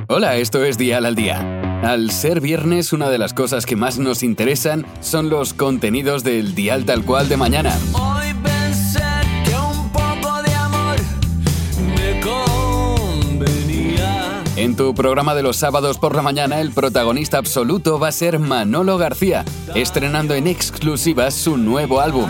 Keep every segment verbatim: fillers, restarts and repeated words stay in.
Hola, esto es Dial al Día. Al ser viernes, una de las cosas que más nos interesan son los contenidos del Dial Tal Cual de mañana. Hoy pensé que un poco de amor me convenía. En tu programa de los sábados por la mañana, el protagonista absoluto va a ser Manolo García, estrenando en exclusiva su nuevo álbum.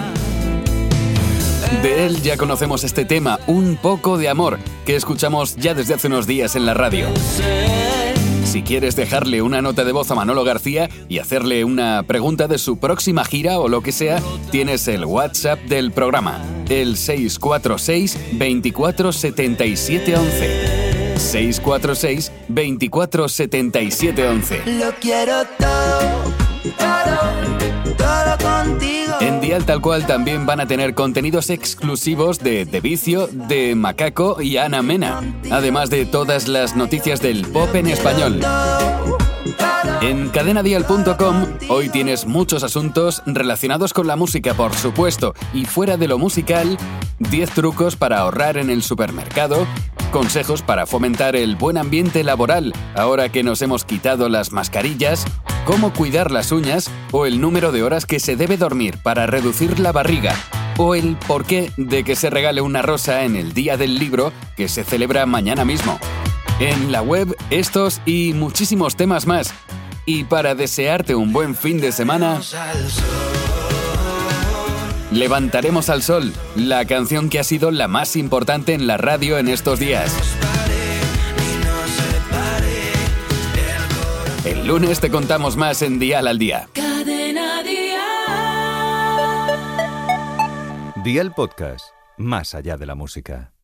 De él ya conocemos este tema, Un poco de amor, que escuchamos ya desde hace unos días en la radio. Si quieres dejarle una nota de voz a Manolo García y hacerle una pregunta de su próxima gira o lo que sea, tienes el WhatsApp del programa, el seis cuatro seis, veinticuatro setenta y siete once. seis cuatro seis, veinticuatro setenta y siete once. Lo quiero todo, todo, todo contigo. En Dial Tal Cual también van a tener contenidos exclusivos de De Vicio, de Macaco y Ana Mena, además de todas las noticias del pop en español. En cadena dial punto com hoy tienes muchos asuntos relacionados con la música, por supuesto, y fuera de lo musical, diez trucos para ahorrar en el supermercado, consejos para fomentar el buen ambiente laboral ahora que nos hemos quitado las mascarillas, cómo cuidar las uñas o el número de horas que se debe dormir para reducir la barriga, o el porqué de que se regale una rosa en el Día del Libro que se celebra mañana mismo. En la web, estos y muchísimos temas más. Y para desearte un buen fin de semana, Levantaremos al Sol, la canción que ha sido la más importante en la radio en estos días. El lunes te contamos más en Dial al Día. Cadena Dial. Dial Podcast, más allá de la música.